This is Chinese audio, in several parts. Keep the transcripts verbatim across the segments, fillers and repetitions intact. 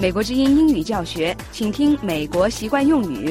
美国之音英语教学，请听美国习惯用语。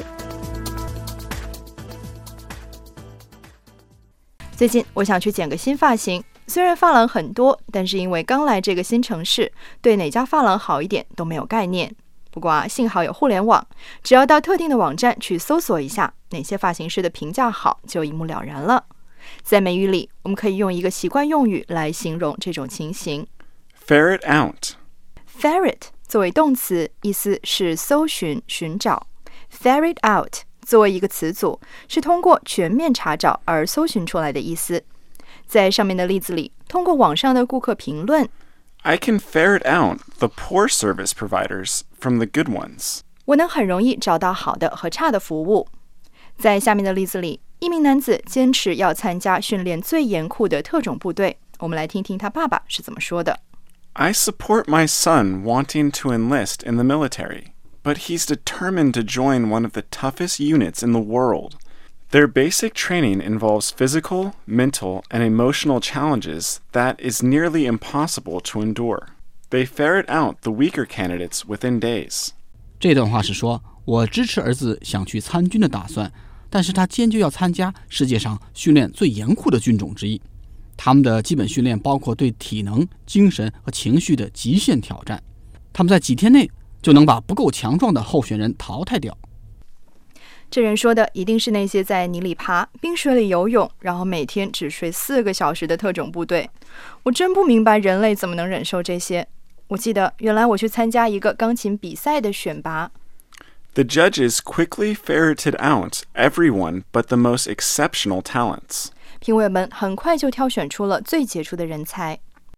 最近我想去剪个新发型，虽然发廊很多，但是因为刚来这个新城市，对哪家发廊好一点都没有概念。不过啊，幸好有互联网，只要到特定的网站去搜索一下哪些发型师的评价好，就一目了然了。在美语里，我们可以用一个习惯用语来形容这种情形。 Ferret out. Ferret 作为动词，意思是搜寻、寻找。Ferret out 作为一个词组，是通过全面查找而搜寻出来的意思。在上面的例子里，通过网上的顾客评论 I can ferret out the poor service providers from the good ones. 我能很容易找到好的和差的服务。在下面的例子里，一名男子坚持要参加训练最严酷的特种部队，我们来听听他爸爸是怎么说的。 I support my son wanting to enlist in the military, but he's determined to join one of the toughest units in the world. Their basic training involves physical, mental, and emotional challenges that is nearly impossible to endure. They ferret out the weaker candidates within days. 这段话是说，我支持儿子想去参军的打算，但是他坚决要参加世界上训练最严酷的军种之一。他们的基本训练包括对体能、精神和情绪的极限挑战。他们在几天内就能把不够强壮的候选人淘汰掉。 这人说的一定是那些在泥里爬、冰水里游泳，然后每天只睡四个小时的特种部队。我真不明白人类怎么能忍受这些。我记得原来我去参加一个钢琴比赛的选拔。 The judges quickly ferreted out everyone but the most exceptional talents. 评委们很快就挑选出了最杰出的人才。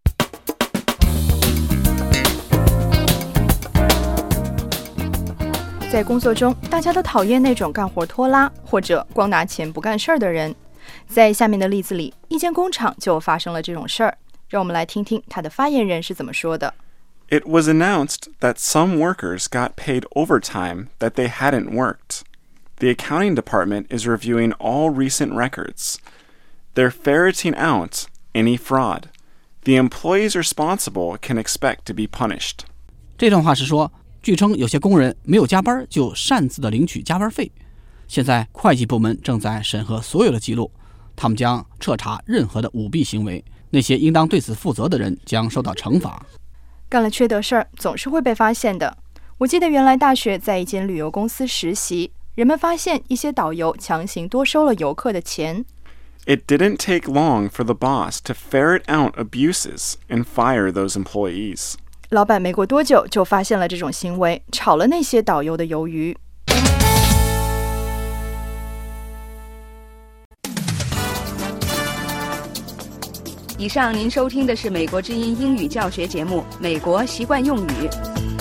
在工作中，大家都讨厌那种干活拖拉或者光拿钱不干事儿的人。在下面的例子里，一间工厂就发生了这种事儿。让我们来听听他的发言人是怎么说的。 It was announced that some workers got paid overtime that they hadn't worked. The accounting department is reviewing all recent records. They're ferreting out any fraud. The employees responsible can expect to be punished. 这段话是说，据称有些工人没有加班就擅自的领取加班费。现在会计部门正在审核所有的记录，他们将彻查任何的舞弊行为，那些应当对此负责的人将受到惩罚。 干了缺德事儿总是会被发现的。我记得原来大学在一间旅游公司实习，人们发现一些导游强行多收了游客的钱。 It didn't take long for the boss to ferret out abuses and fire those employees. 老板没过多久就发现了这种行为，炒了那些导游的鱿鱼。 以上您收听的是美国之音英语教学节目《美国习惯用语》。